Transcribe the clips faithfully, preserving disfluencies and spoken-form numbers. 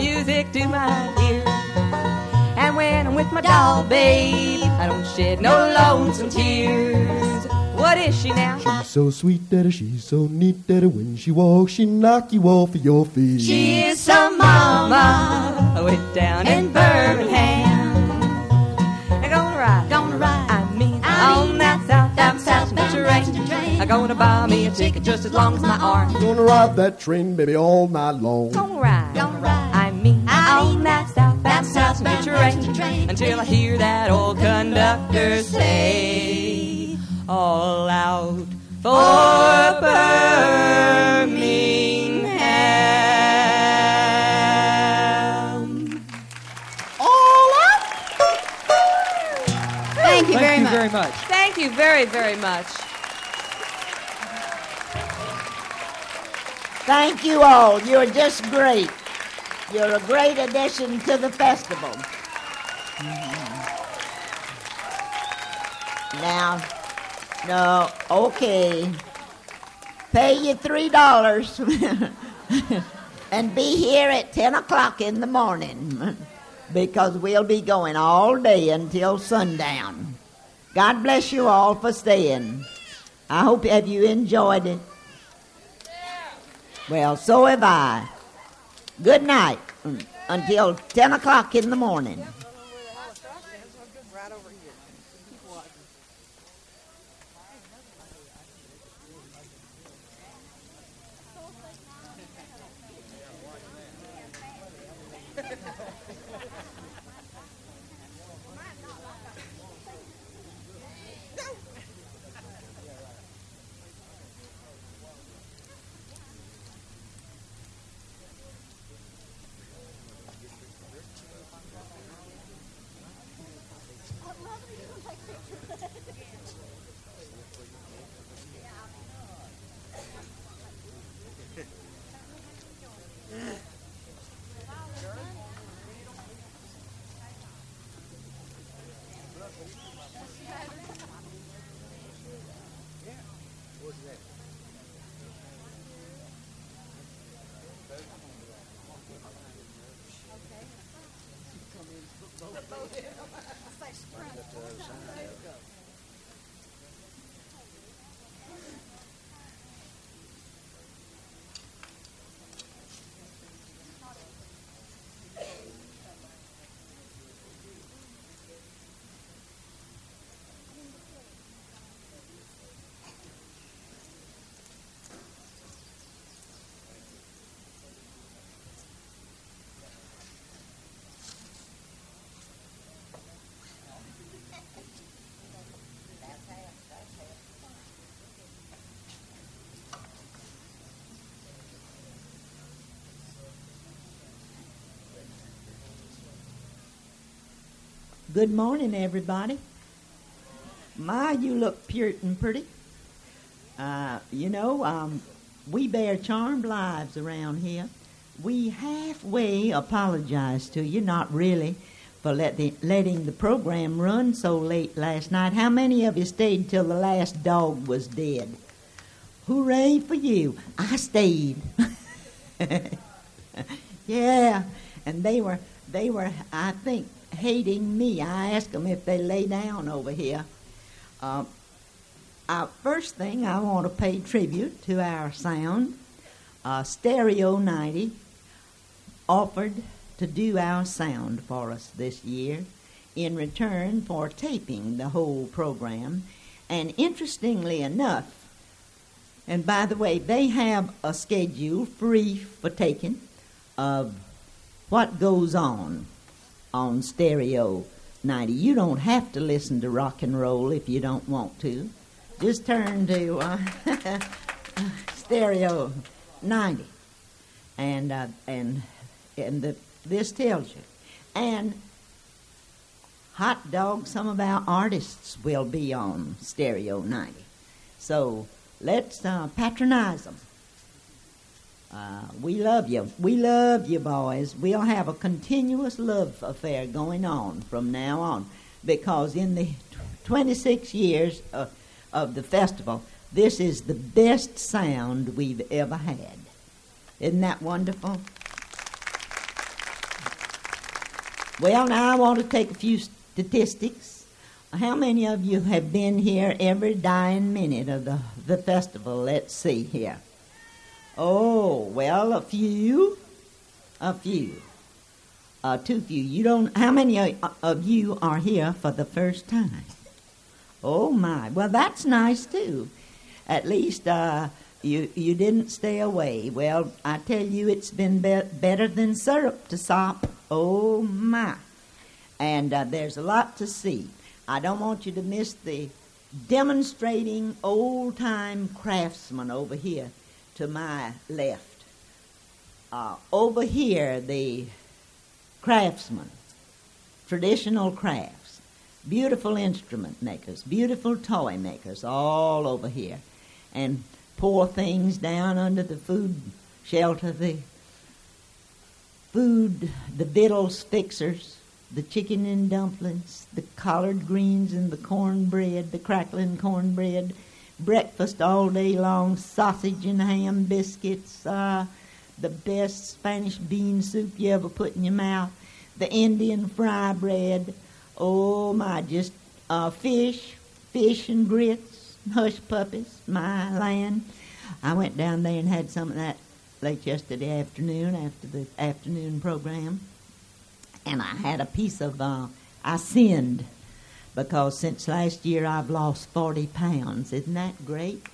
music to my ears. And when I'm with my doll, babe, I don't shed no lonesome tears. What is she now? She's so sweet that she's so neat that when she walks, she knock you off of your feet. She is some mama way down in Birmingham. I'm gonna ride, gonna ride. I mean, I on mean, that south, down south Metro train. I'm gonna buy me a ticket just as long as my arm. Gonna ride that train, baby, all night long. Gonna ride, gonna ride. I mean, I on that south, down south Metro train until I hear that old conductor say, all out for Birmingham. All out. Thank you, Thank very, you much. very much. Thank you very, very much. Thank you all. You're just great. You're a great addition to the festival. Now, no, okay. Pay you three dollars and be here at ten o'clock in the morning because we'll be going all day until sundown. God bless you all for staying. I hope have you enjoyed it. Well, so have I. Good night until ten o'clock in the morning. Good morning, everybody. My, you look Puritan pretty. Uh, you know, um, we bear charmed lives around here. We halfway apologize to you, not really, for let the, letting the program run so late last night. How many of you stayed till the last dog was dead? Hooray for you. I stayed. Yeah, and they were, they were, I think, hating me. I asked them if they lay down over here. Uh, uh, first thing, I want to pay tribute to our sound. Uh, Stereo ninety offered to do our sound for us this year in return for taping the whole program. And interestingly enough, and by the way, they have a schedule free for taking of what goes on on Stereo ninety. You don't have to listen to rock and roll if you don't want to. Just turn to uh, Stereo ninety, and uh, and and the, this tells you. And hot dog, some of our artists will be on Stereo ninety, so let's uh, patronize them. Uh, we love you. We love you, boys. We'll have a continuous love affair going on from now on, because in the twenty-six years of, of the festival, this is the best sound we've ever had. Isn't that wonderful? Well, now I want to take a few statistics. How many of you have been here every dying minute of the, the festival? Let's see here. Oh, well, a few. A few. Uh, too few. You don't. How many of, of you are here for the first time? Oh, my. Well, that's nice, too. At least uh, you you didn't stay away. Well, I tell you, it's been be- better than syrup to sop. Oh, my. And uh, there's a lot to see. I don't want you to miss the demonstrating old-time craftsmen over here to my left. Uh, over here, the craftsmen, traditional crafts, beautiful instrument makers, beautiful toy makers, all over here. And pour things down under the food shelter, the food, the victuals fixers, the chicken and dumplings, the collard greens and the cornbread, the crackling cornbread, breakfast all day long, sausage and ham biscuits, uh, the best Spanish bean soup you ever put in your mouth, the Indian fry bread, oh my, just uh, fish, fish and grits, hush puppies, my land. I went down there and had some of that late yesterday afternoon after the afternoon program. And I had a piece of, uh, I sinned, because since last year I've lost forty pounds. Isn't that great?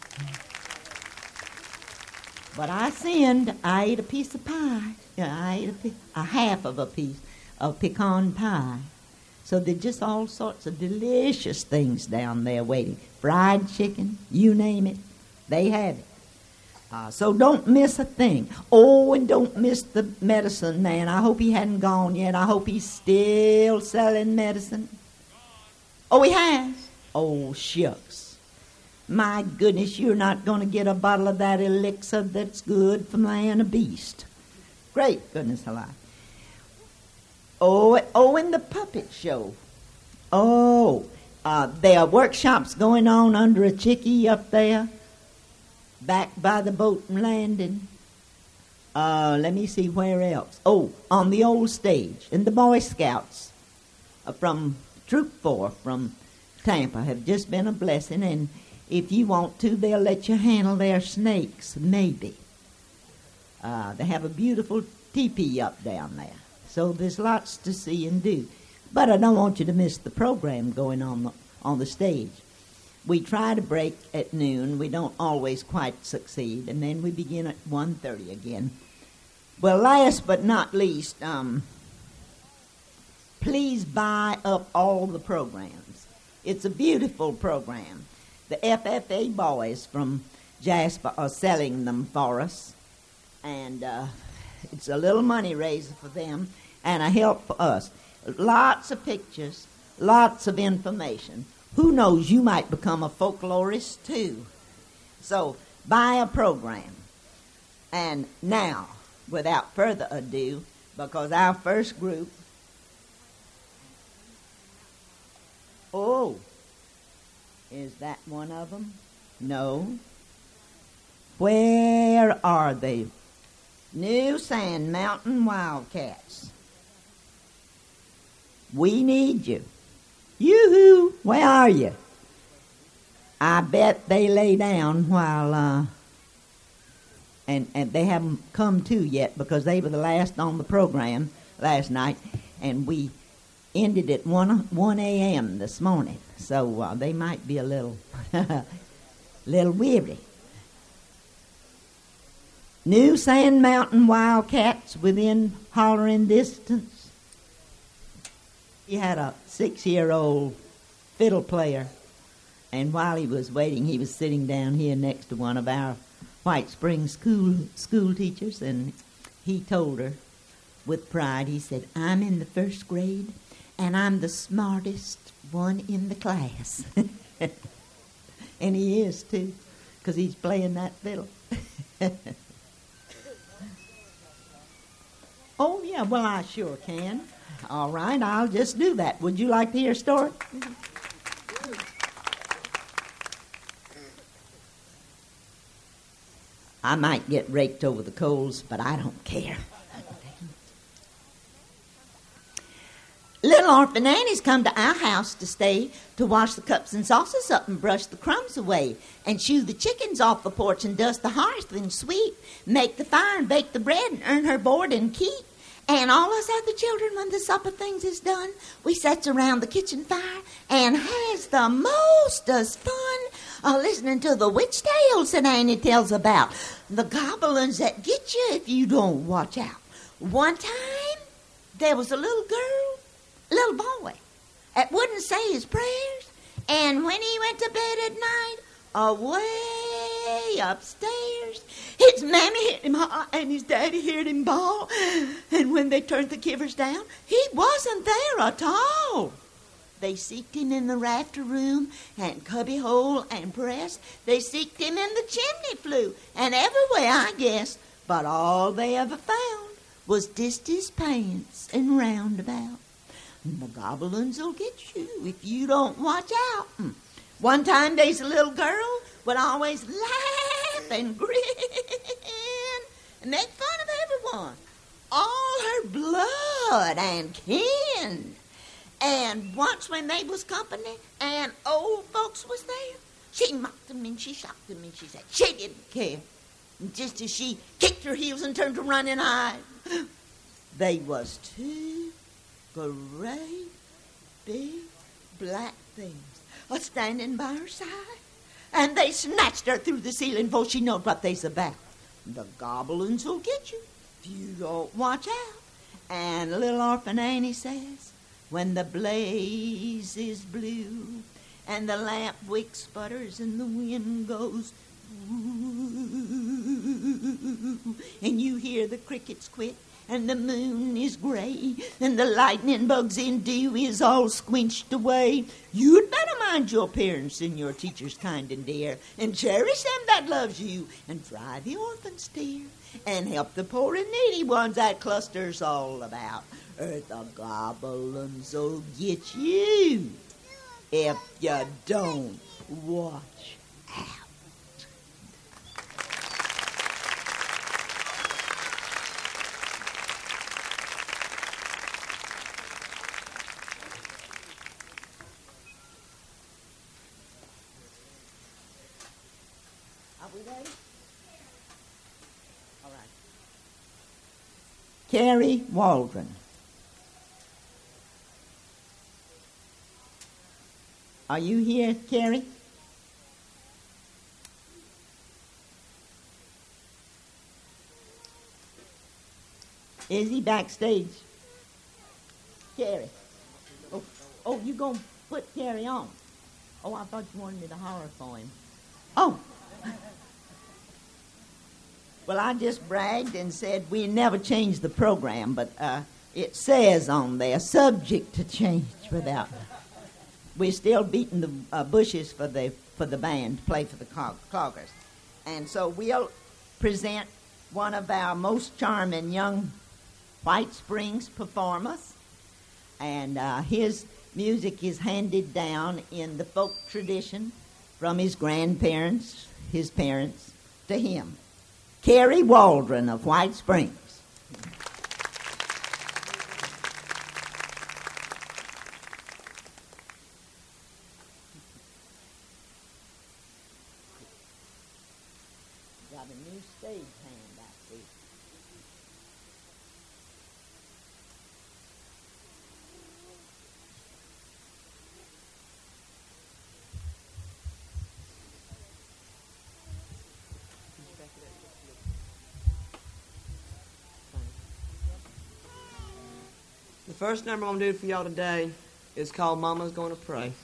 But I sinned. I ate a piece of pie. Yeah, I ate a, pe- a half of a piece of pecan pie. So there's just all sorts of delicious things down there waiting. Fried chicken, you name it, they have it. Uh, so don't miss a thing. Oh, and don't miss the medicine man. I hope he hadn't gone yet. I hope he's still selling medicine. Oh, he has? Oh, shucks. My goodness, you're not going to get a bottle of that elixir that's good for man or beast. Great goodness alive. Oh, oh, and the puppet show. Oh, uh, there are workshops going on under a chickie up there, back by the boat and landing. Uh, let me see where else. Oh, on the old stage. And the Boy Scouts uh, from Troop four from Tampa have just been a blessing. And if you want to, they'll let you handle their snakes, maybe. Uh, they have a beautiful teepee up down there. So there's lots to see and do. But I don't want you to miss the program going on the, on the stage. We try to break at noon. We don't always quite succeed. And then we begin at one thirty again. Well, last but not least, um, please buy up all the programs. It's a beautiful program. The F F A boys from Jasper are selling them for us. And uh, it's a little money raiser for them and a help for us. Lots of pictures, lots of information. Who knows, you might become a folklorist too. So buy a program. And now, without further ado, because our first group, oh, is that one of them? No. Where are they? New Sand Mountain Wildcats. We need you. Yoo-hoo, where are you? I bet they lay down while, uh, and, and they haven't come to yet because they were the last on the program last night, and we ended at one a.m. this morning, so uh, they might be a little, little weary. New Sand Mountain Wildcats within hollering distance. He had a six-year-old fiddle player, and while he was waiting, he was sitting down here next to one of our White Springs school school teachers, and he told her with pride, he said, "I'm in the first grade, and I'm the smartest one in the class." And he is, too, because he's playing that fiddle. Oh, yeah, well, I sure can. All right, I'll just do that. Would you like to hear a story? I might get raked over the coals, but I don't care. Little orphan Annie's come to our house to stay, to wash the cups and saucers up and brush the crumbs away, and shoo the chickens off the porch and dust the hearth and sweep, make the fire and bake the bread and earn her board and keep. And all us other children, when the supper things is done, we sets around the kitchen fire and has the mostest fun uh, listening to the witch tales that Annie tells about, the goblins that get you if you don't watch out. One time, there was a little girl, little boy, that wouldn't say his prayers, and when he went to bed at night, away upstairs, his mammy heard him holler and his daddy heard him bawl, and when they turned the kivers down, he wasn't there at all. They seeked him in the rafter room and cubby hole and press. They seeked him in the chimney flue and everywhere, I guess, but all they ever found was just his pants and roundabout. The goblins'll get you if you don't watch out. One time there's a little girl would always laugh and grin and make fun of everyone, all her blood and kin. And once when they was company and old folks was there, she mocked them and she shocked them and she said she didn't care. And just as she kicked her heels and turned to run and hide, they was two great big black things a standing by her side, and they snatched her through the ceiling before she knowed what they's about. The goblins will get you if you don't watch out. And little orphan Annie says, when the blaze is blue and the lamp wick sputters and the wind goes ooh, and you hear the crickets quit and the moon is gray and the lightning bugs in dew is all squinched away, you'd better mind your parents and your teachers kind and dear, and cherish them that loves you, and dry the orphans' tear, and help the poor and needy ones that cluster's all about, or the goblins'll get you if you don't watch out. Are we ready? All right. Carrie Waldron. Are you here, Carrie? Is he backstage? Carrie. Oh, oh, you gonna put Carrie on? Oh, I thought you wanted me to holler for him. Oh. Well, I just bragged and said we never changed the program, but uh, it says on there, subject to change without. We're still beating the uh, bushes for the for the band to play for the Cloggers. And so we'll present one of our most charming young White Springs performers. And uh, his music is handed down in the folk tradition from his grandparents, his parents, to him. Carrie Waldron of White Springs. Got a new stage hand, I see. The first number I'm going to do for y'all today is called Mama's Gonna Pray.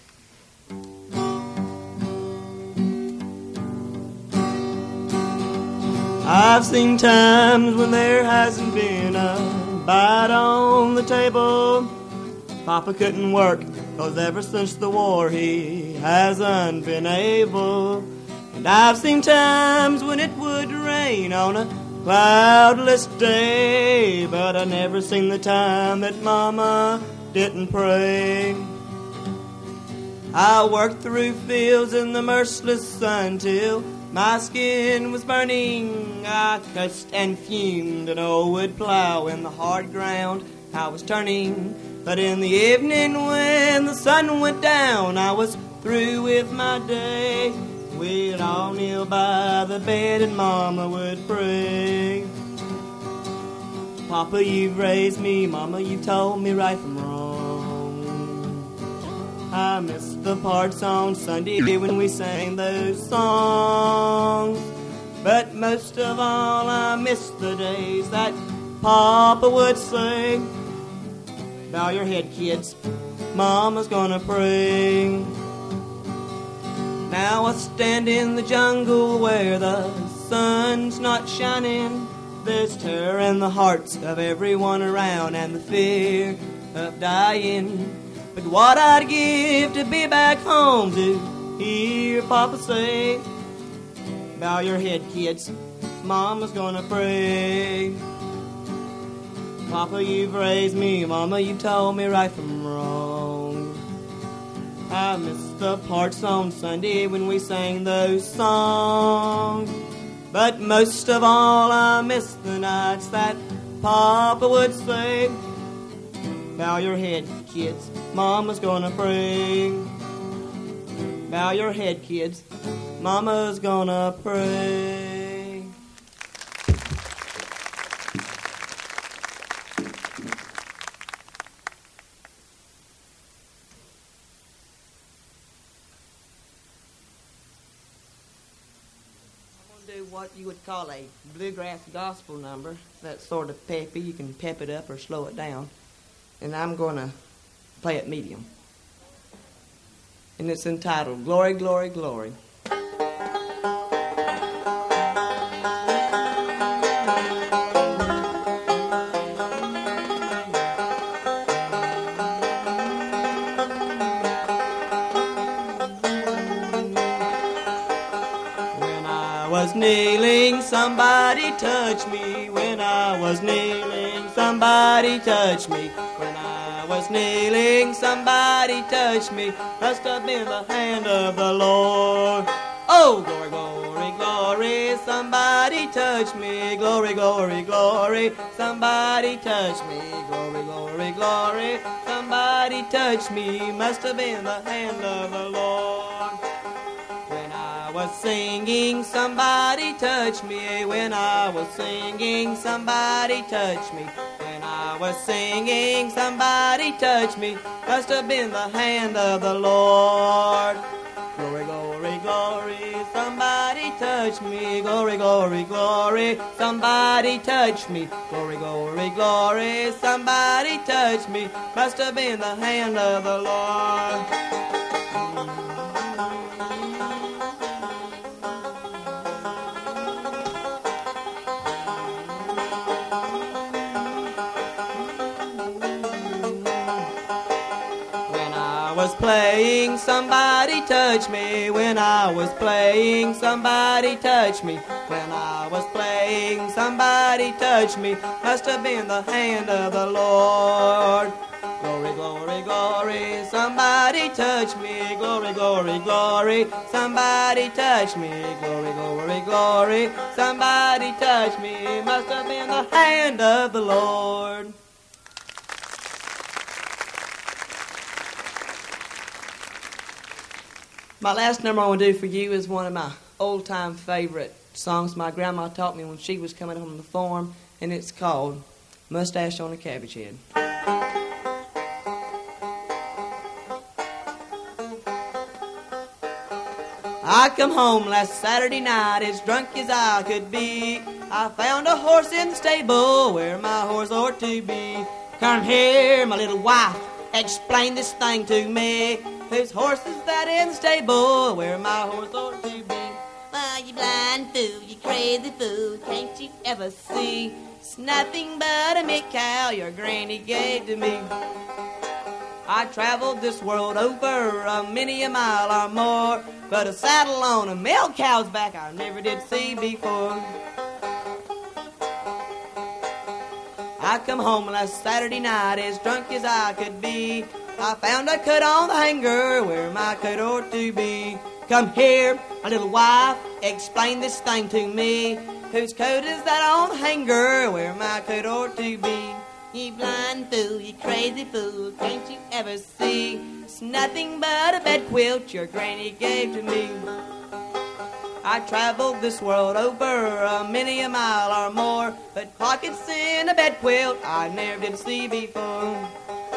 I've seen times when there hasn't been a bite on the table. Papa couldn't work, 'cause ever since the war he hasn't been able. And I've seen times when it would rain on a cloudless day, but I never seen the time that Mama didn't pray. I worked through fields in the merciless sun till My skin was burning, I cussed and fumed, an old wood plow in the hard ground I was turning. But in the evening when the sun went down, I was through with my day. We'd all kneel by the bed and Mama would pray. Papa, you've raised me, Mama, you've told me right from wrong. I miss the parts on Sunday when we sang those songs. But most of all, I miss the days that Papa would say, bow your head, kids, Mama's gonna pray. Now I stand in the jungle where the sun's not shining. There's terror in the hearts of everyone around and the fear of dying. But what I'd give to be back home to hear Papa say, bow your head, kids, Mama's gonna pray. Papa, you've raised me, Mama, you told me right from wrong. I miss the parts on Sunday when we sang those songs. But most of all, I miss the nights that Papa would say, bow your head, kids, Mama's gonna pray. Bow your head, kids, Mama's gonna pray. What you would call a bluegrass gospel number. That's sort of peppy. You can pep it up or slow it down. And I'm going to play it medium. And it's entitled Glory, Glory, Glory. Kneeling, somebody touched me. When I was kneeling, somebody touched me. When I was kneeling, somebody touched me. Must have been the hand of the Lord. Oh, glory, glory, glory, somebody touched me. Glory, glory, glory, somebody touched me. Glory, glory, glory, somebody touched me. Must have been the hand of the Lord. I was singing, somebody touched me. When I was singing, somebody touched me. When I was singing, somebody touched me. Must have been the hand of the Lord. Glory, glory, glory, somebody touched me. Glory, glory, glory, somebody touched me. Glory, glory, glory, somebody touched me. Must have been the hand of the Lord. Was playing, somebody touched me. When I was playing, somebody touched me. When I was playing, somebody touched me. Must have been the hand of the Lord. Glory, glory, glory, somebody touched me. Glory, glory, glory, somebody touched me. Glory, glory, glory, somebody touched me. Must have been the hand of the Lord. My last number I want to do for you is one of my old-time favorite songs my grandma taught me when she was coming home from the farm, and it's called Mustache on a Cabbage Head. I come home last Saturday night as drunk as I could be. I found a horse in the stable where my horse ought to be. Come here, my little wife, explain this thing to me. Whose horse is that in the stable where my horse ought to be? Why, you blind fool, you crazy fool, can't you ever see? It's nothing but a milk cow your granny gave to me. I traveled this world over a many a mile or more, but a saddle on a milk cow's back I never did see before. I come home last Saturday night as drunk as I could be. I found a cut on the hanger where my cut ought to be. Come here, a little wife, explain this thing to me. Whose coat is that on the hanger where my coat ought to be? You blind fool, you crazy fool, can't you ever see? It's nothing but a bed quilt your granny gave to me. I traveled this world over a many a mile or more, but pockets in a bed quilt I never did see before.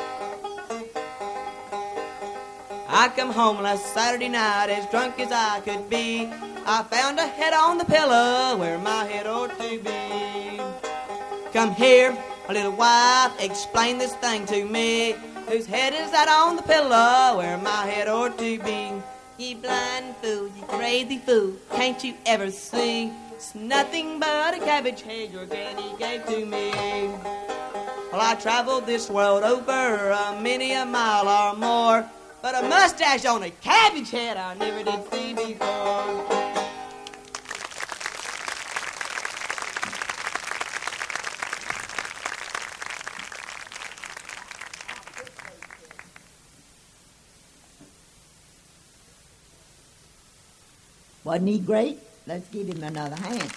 I come home last Saturday night as drunk as I could be. I found a head on the pillow where my head ought to be. Come here, a little wife, explain this thing to me. Whose head is that on the pillow where my head ought to be? You blind fool, you crazy fool, can't you ever see? It's nothing but a cabbage head your granny gave to me. Well, I traveled this world over a many a mile or more, but a mustache on a cabbage head I never did see before. Wasn't he great? Let's give him another hand.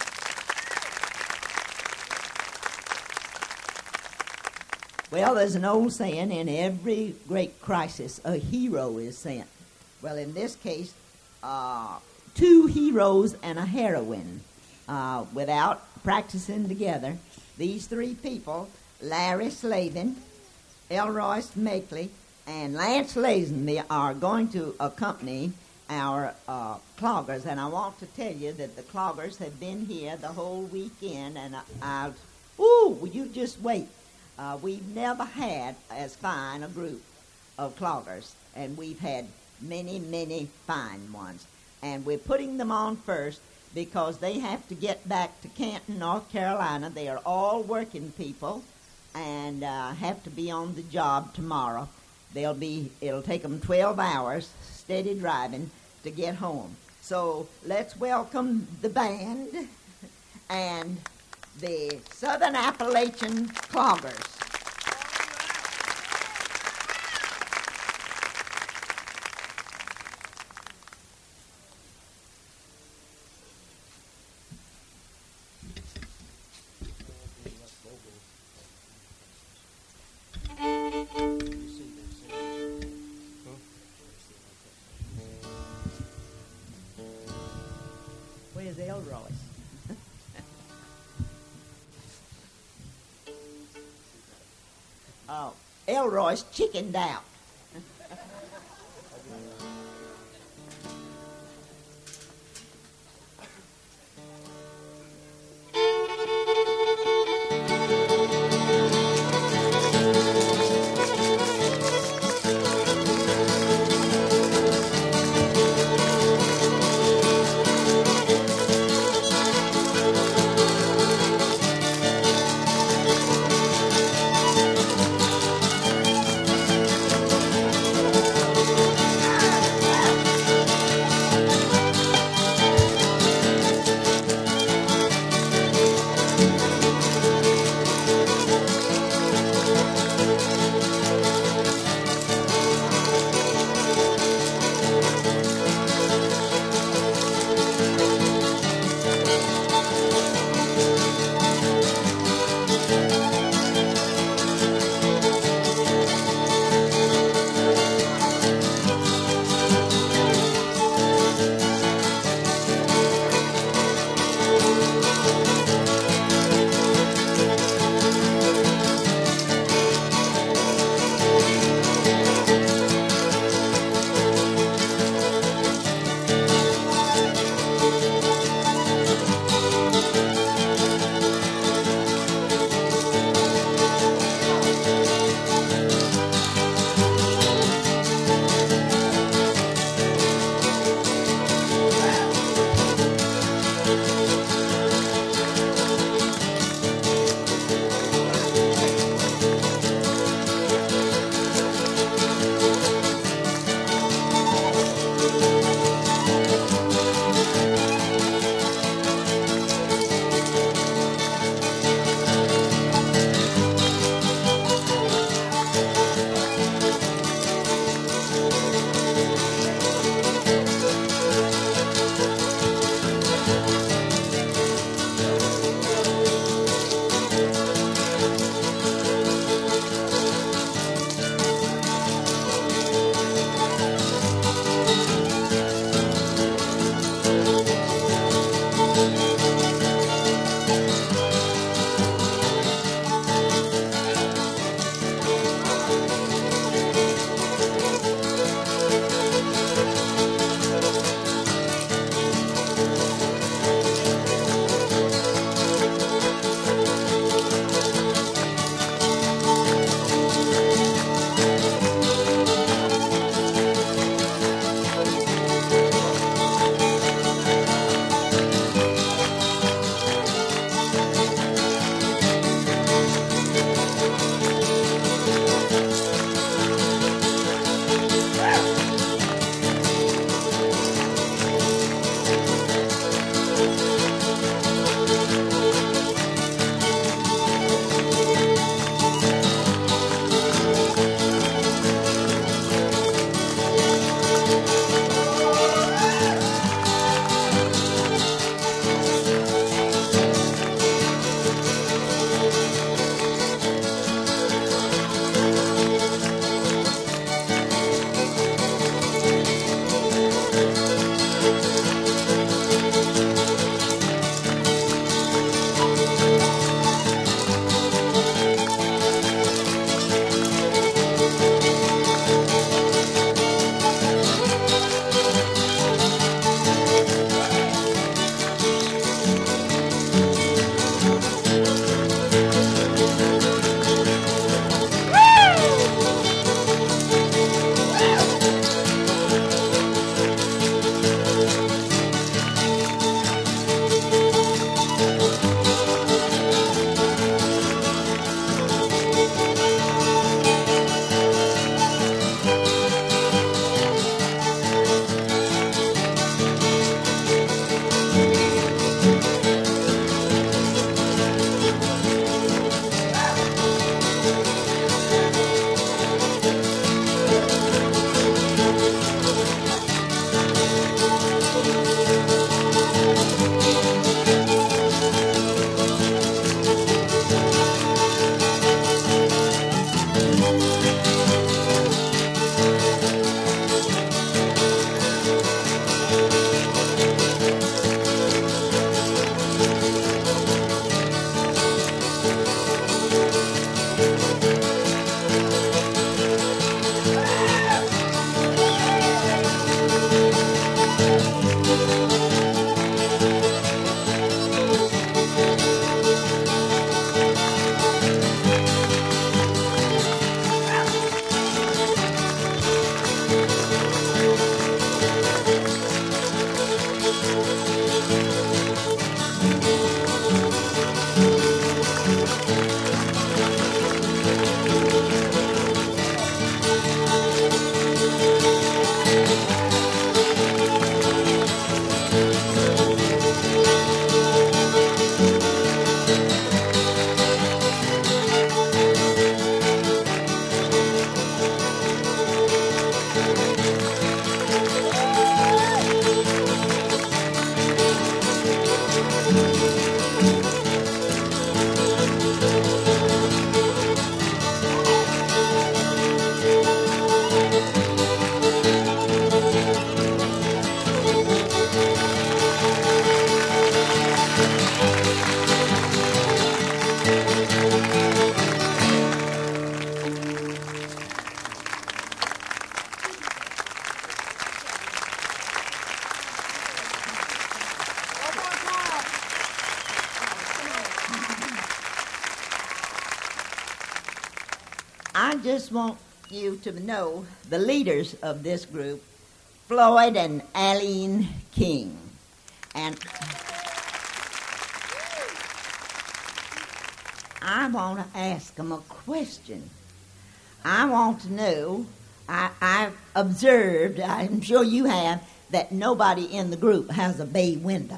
Well, there's an old saying, in every great crisis, a hero is sent. Well, in this case, uh, two heroes and a heroine. Uh, without practicing together, these three people, Larry Slavin, Elroy Makeley, and Lance Lazenby, are going to accompany our uh, cloggers. And I want to tell you that the cloggers have been here the whole weekend, and I, I ooh, will you just wait. Uh, we've never had as fine a group of cloggers, and we've had many, many fine ones. And we're putting them on first because they have to get back to Canton, North Carolina. They are all working people and uh, have to be on the job tomorrow. They'll be, it'll take them twelve hours steady driving to get home. So let's welcome the band and the Southern Appalachian Cloggers. Where's Elroy? Oh, Elroy's chickened out. I just want you to know the leaders of this group, Floyd and Aline King. And I want to ask them a question. I want to know, I, I've observed, I'm sure you have, that nobody in the group has a bay window.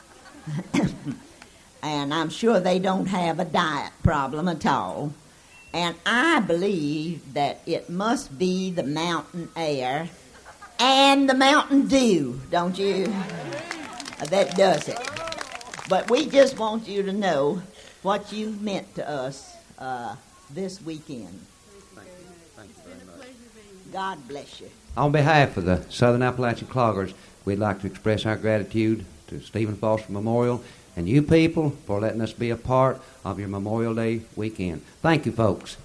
And I'm sure they don't have a diet problem at all. And I believe that it must be the mountain air and the Mountain Dew, don't you? That does it. But we just want you to know what you meant to us uh, this weekend. Thank you. Thank you very much. God bless you. On behalf of the Southern Appalachian Cloggers, we'd like to express our gratitude to Stephen Foster Memorial and you people for letting us be a part of your Memorial Day weekend. Thank you, folks.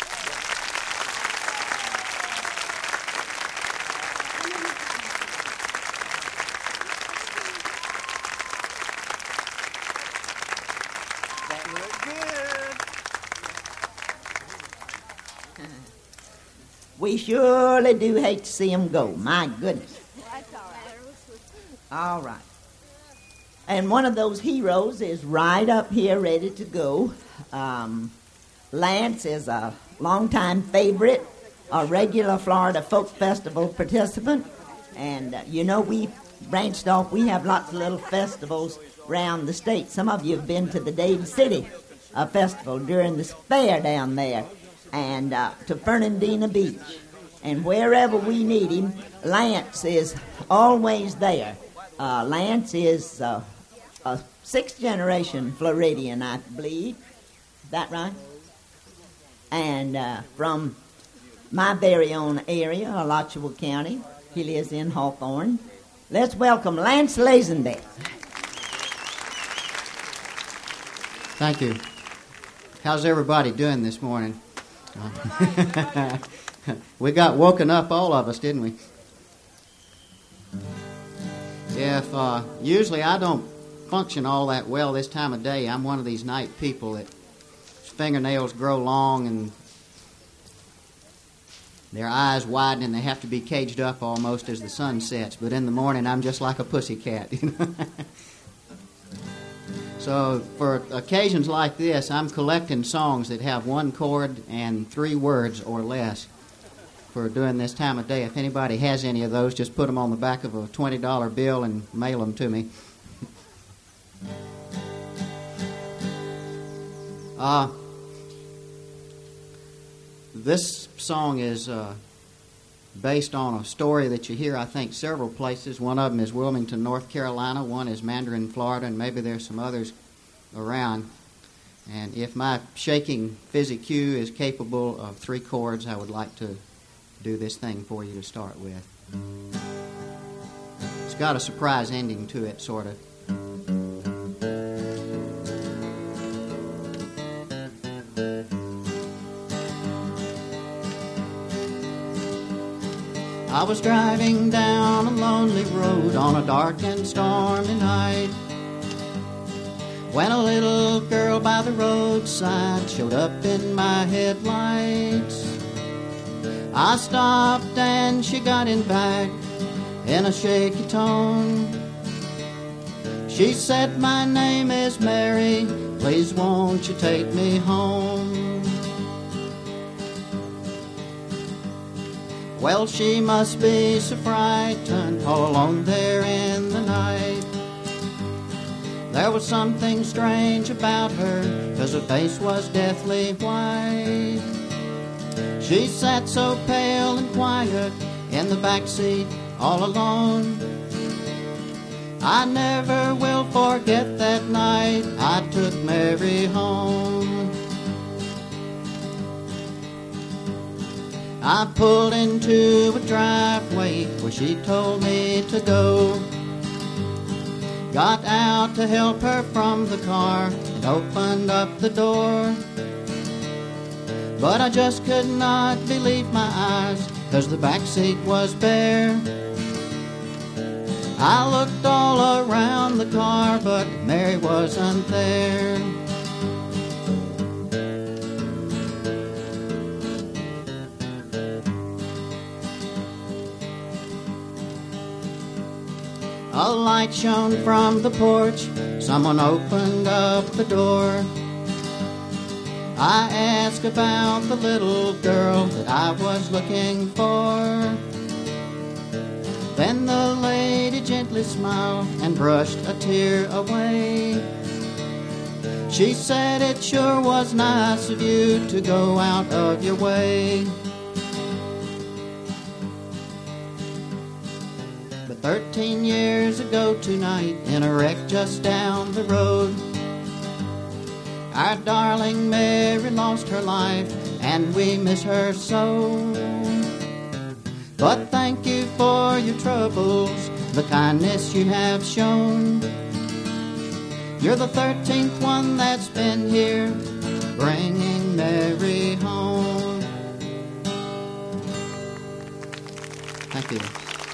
We surely do hate to see them go. My goodness. All right. And one of those heroes is right up here ready to go. Um, Lance is a longtime favorite, a regular Florida Folk Festival participant. And, uh, you know, we branched off. We have lots of little festivals around the state. Some of you have been to the Dade City uh, Festival during the fair down there. And uh, to Fernandina Beach. And wherever we need him, Lance is always there. Uh, Lance is uh, a sixth-generation Floridian, I believe. Is that right? And uh, from my very own area, Alachua County. He lives in Hawthorne. Let's welcome Lance Lazenbeck. Thank you. How's everybody doing this morning? We got woken up, all of us, didn't we? If uh, usually I don't function all that well this time of day. I'm one of these night people that fingernails grow long and their eyes widen and they have to be caged up almost as the sun sets. But in the morning, I'm just like a pussycat. You know? So for occasions like this, I'm collecting songs that have one chord and three words or less for doing this time of day. If anybody has any of those, just put them on the back of a twenty dollar bill and mail them to me. Uh, this song is uh, based on a story that you hear, I think, several places. One of them is Wilmington, North Carolina. One is Mandarin, Florida, and maybe there's some others around. And if my shaking fizzy cue is capable of three chords, I would like to do this thing for you to start with. It's got a surprise ending to it, sort of. I was driving down a lonely road on a dark and stormy night when a little girl by the roadside showed up in my headlights. I stopped and she got in back in a shaky tone. She said, "My name is Mary, please won't you take me home?" Well, she must be so frightened, all alone there in the night. There was something strange about her, 'cause her face was deathly white. She sat so pale and quiet in the back seat, all alone. I never will forget that night I took Mary home. I pulled into a driveway where she told me to go. Got out to help her from the car and opened up the door. But I just could not believe my eyes, 'cause the back seat was bare. I looked all around the car, but Mary wasn't there. A light shone from the porch. Someone opened up the door. I asked about the little girl that I was looking for. Then the lady gently smiled and brushed a tear away. She said it sure was nice of you to go out of your way. But thirteen years ago tonight, in a wreck just down the road, our darling Mary lost her life, and we miss her so. But thank you for your troubles, the kindness you have shown. You're the thirteenth one that's been here, bringing Mary home. Thank you.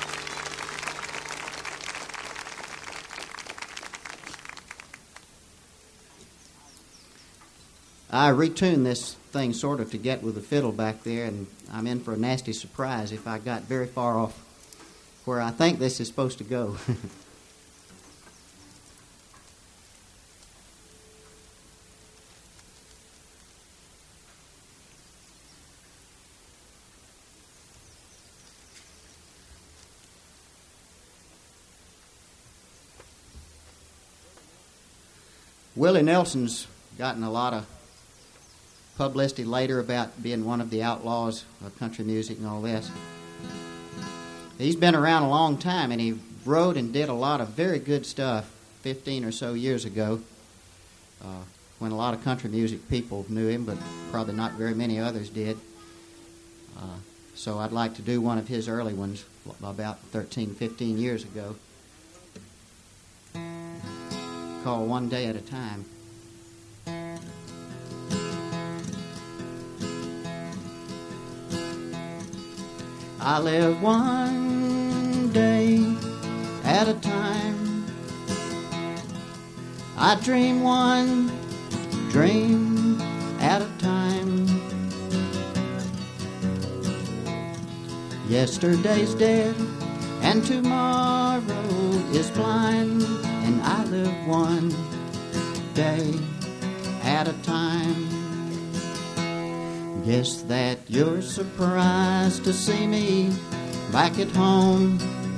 I retuned this thing sort of to get with the fiddle back there, and I'm in for a nasty surprise if I got very far off where I think this is supposed to go. Willie Nelson's gotten a lot of publicity later about being one of the outlaws of country music and all this. He's been around a long time, and he wrote and did a lot of very good stuff fifteen or so years ago, uh, when a lot of country music people knew him, but probably not very many others did. Uh, so I'd like to do one of his early ones about thirteen, fifteen years ago, called One Day at a Time. I live one day at a time. I dream one dream at a time. Yesterday's dead and tomorrow is blind, and I live one day at a time. Guess that you're surprised to see me back at home,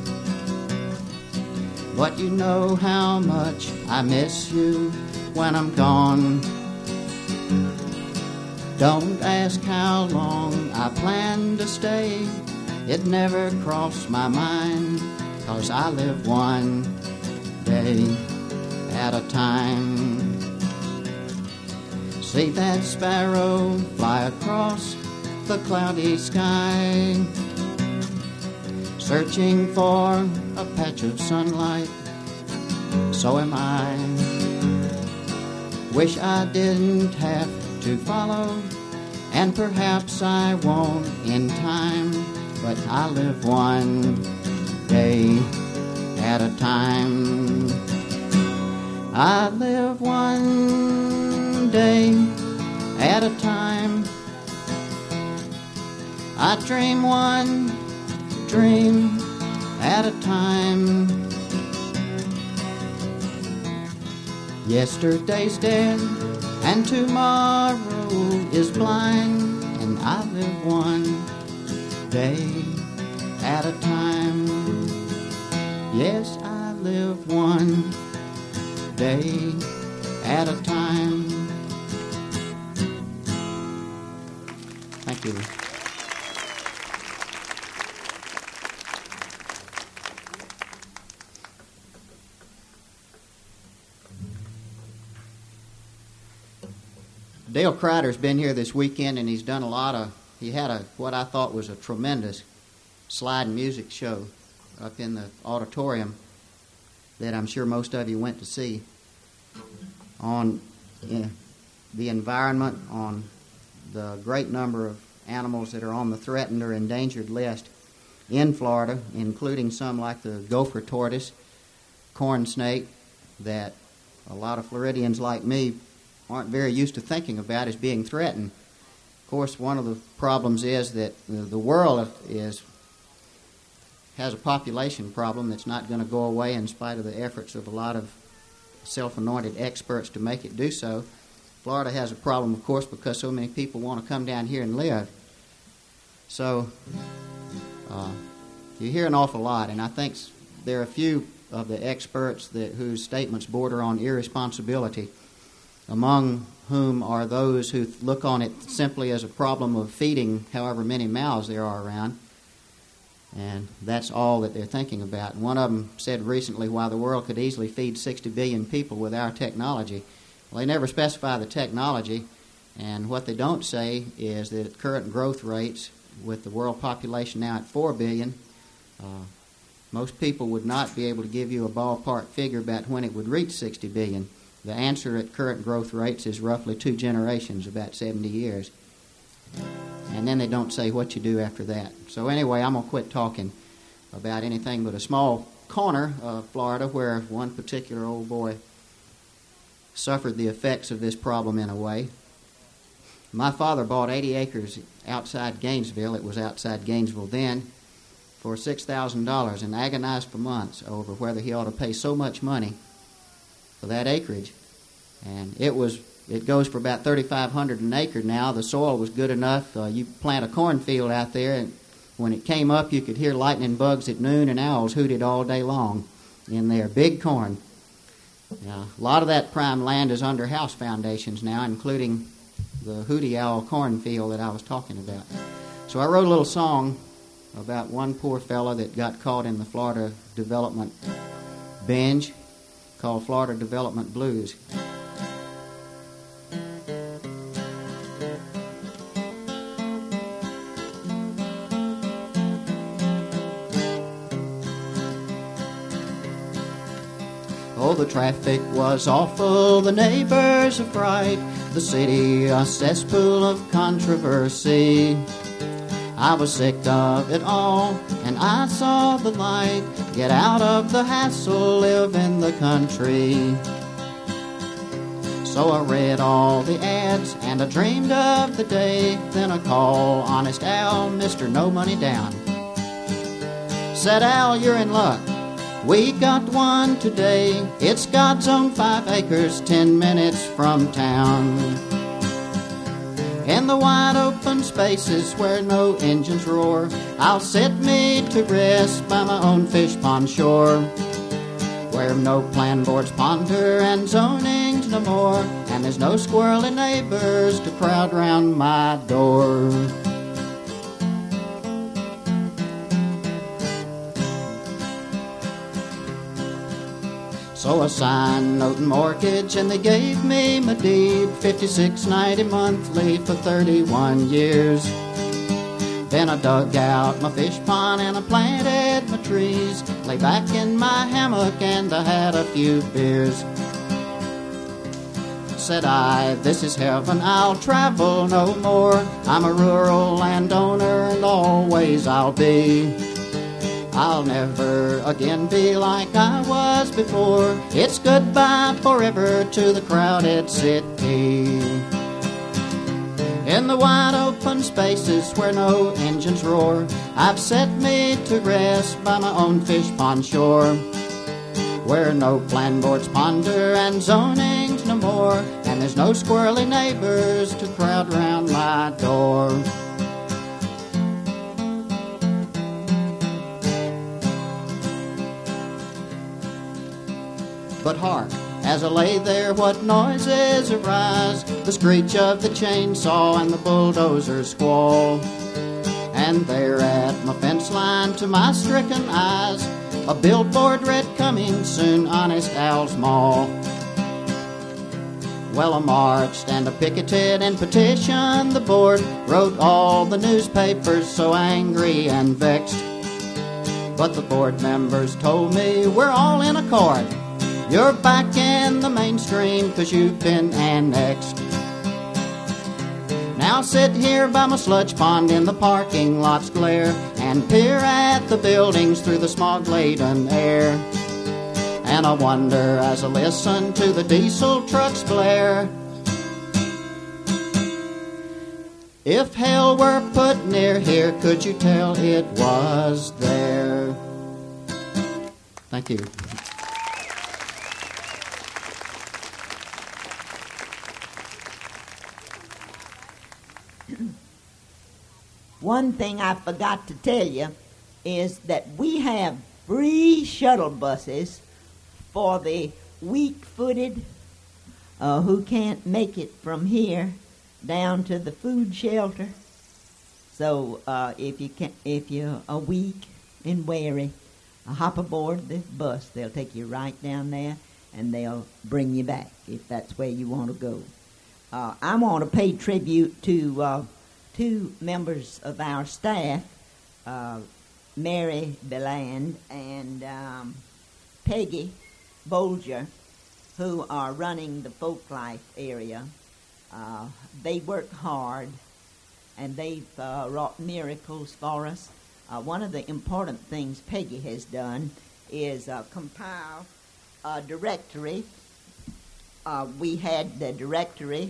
but you know how much I miss you when I'm gone. Don't ask how long I plan to stay. It never crossed my mind, 'cause I live one day at a time. See that sparrow fly across the cloudy sky, searching for a patch of sunlight. So am I. Wish I didn't have to follow, and perhaps I won't in time, but I live one day at a time. I live one day at a time. I dream one dream at a time. Yesterday's dead and tomorrow is blind, and I live one day at a time. Yes, I live one day at a time. Thank you. Dale Crider's been here this weekend, and he's done a lot of, he had a what I thought was a tremendous slide music show up in the auditorium that I'm sure most of you went to see, on uh, the environment, on the great number of animals that are on the threatened or endangered list in Florida, including some like the gopher tortoise, corn snake, that a lot of Floridians like me aren't very used to thinking about as being threatened. Of course, one of the problems is that the world is has a population problem that's not going to go away in spite of the efforts of a lot of self-anointed experts to make it do so. Florida has a problem, of course, because so many people want to come down here and live. So uh, you hear an awful lot, and I think there are a few of the experts that, whose statements border on irresponsibility, among whom are those who look on it simply as a problem of feeding however many mouths there are around. And that's all that they're thinking about. And one of them said recently, while the world could easily feed sixty billion people with our technology, well, they never specify the technology. And what they don't say is that at current growth rates, with the world population now at four billion, uh, most people would not be able to give you a ballpark figure about when it would reach sixty billion. The answer at current growth rates is roughly two generations, about seventy years. And then they don't say what you do after that. So anyway, I'm going to quit talking about anything but a small corner of Florida where one particular old boy suffered the effects of this problem in a way. My father bought eighty acres outside Gainesville. It was outside Gainesville then, for six thousand dollars, and agonized for months over whether he ought to pay so much money for that acreage. And it was it goes for about thirty-five hundred dollars an acre now. The soil was good enough. Uh, you plant a cornfield out there, and when it came up, you could hear lightning bugs at noon and owls hooted all day long in there. Big corn. Now, a lot of that prime land is under house foundations now, including the hooty owl cornfield that I was talking about. So I wrote a little song about one poor fella that got caught in the Florida development binge called Florida Development Blues. Oh, the traffic was awful, the neighbors a fright, the city a cesspool of controversy. I was sick of it all, and I saw the light. Get out of the hassle, live in the country. So I read all the ads, and I dreamed of the day. Then I called Honest Al, Mister No Money Down. Said, Al, you're in luck. We got one today. It's God's own five acres, ten minutes from town. In the wide open spaces where no engines roar, I'll set me to rest by my own fish pond shore, where no plan boards ponder and zoning's no more, and there's no squirrely neighbors to crowd round my door. So I signed note and mortgage, and they gave me my deed, fifty-six ninety monthly for thirty-one years. Then I dug out my fish pond and I planted my trees, lay back in my hammock and I had a few beers. Said I, this is heaven, I'll travel no more. I'm a rural landowner and always I'll be. I'll never again be like I was before. It's goodbye forever to the crowded city. In the wide open spaces where no engines roar, I've set me to rest by my own fish pond shore, where no plan boards ponder and zoning's no more, and there's no squirrely neighbors to crowd round my door. But hark, as I lay there, what noises arise? The screech of the chainsaw and the bulldozer's squall. And there at my fence line, to my stricken eyes, a billboard read, coming soon, Honest Al's Mall. Well, I marched and I picketed and petitioned the board, wrote all the newspapers so angry and vexed. But the board members told me we're all in accord. You're back in the mainstream 'cause you've been annexed. Now sit here by my sludge pond in the parking lot's glare and peer at the buildings through the smog-laden air. And I wonder as I listen to the diesel trucks blare, if hell were put near here, could you tell it was there? Thank you. One thing I forgot to tell you is that we have free shuttle buses for the weak-footed uh, who can't make it from here down to the food shelter. So uh, if you can, if you're a weak and weary, uh, hop aboard this bus. They'll take you right down there, and they'll bring you back if that's where you want to go. Uh, I want to pay tribute to uh, two members of our staff, uh, Mary Beland and um, Peggy Bolger, who are running the folk life area. Uh, they work hard, and they've uh, wrought miracles for us. Uh, one of the important things Peggy has done is uh, compile a directory. Uh, we had the directory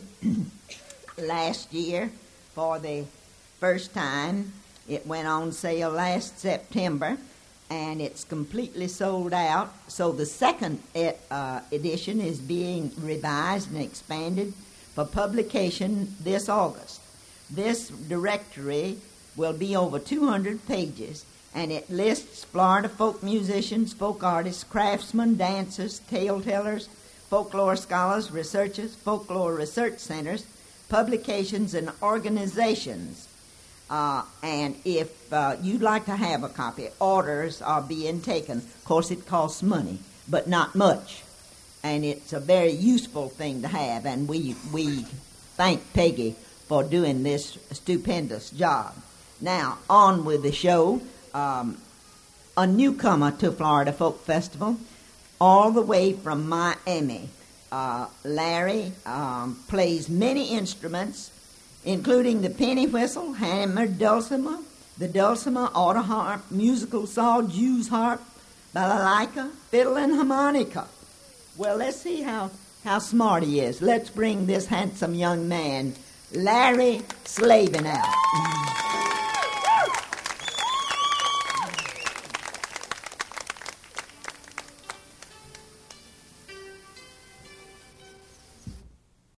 last year for the first time. It went on sale last September, and it's completely sold out. So the second e- uh, edition is being revised and expanded for publication this August. This directory will be over two hundred pages, and it lists Florida folk musicians, folk artists, craftsmen, dancers, tale tellers, folklore scholars, researchers, folklore research centers, publications, and organizations. Uh, and if uh, you'd like to have a copy, orders are being taken. Of course, it costs money, but not much. And it's a very useful thing to have, and we we thank Peggy for doing this stupendous job. Now, on with the show. Um, a newcomer to Florida Folk Festival, all the way from Miami. Uh, Larry um, plays many instruments, including the penny whistle, hammered dulcimer, the dulcimer, auto harp, musical saw, Jew's harp, balalaika, fiddle, and harmonica. Well, let's see how, how smart he is. Let's bring this handsome young man, Larry Slavin, out.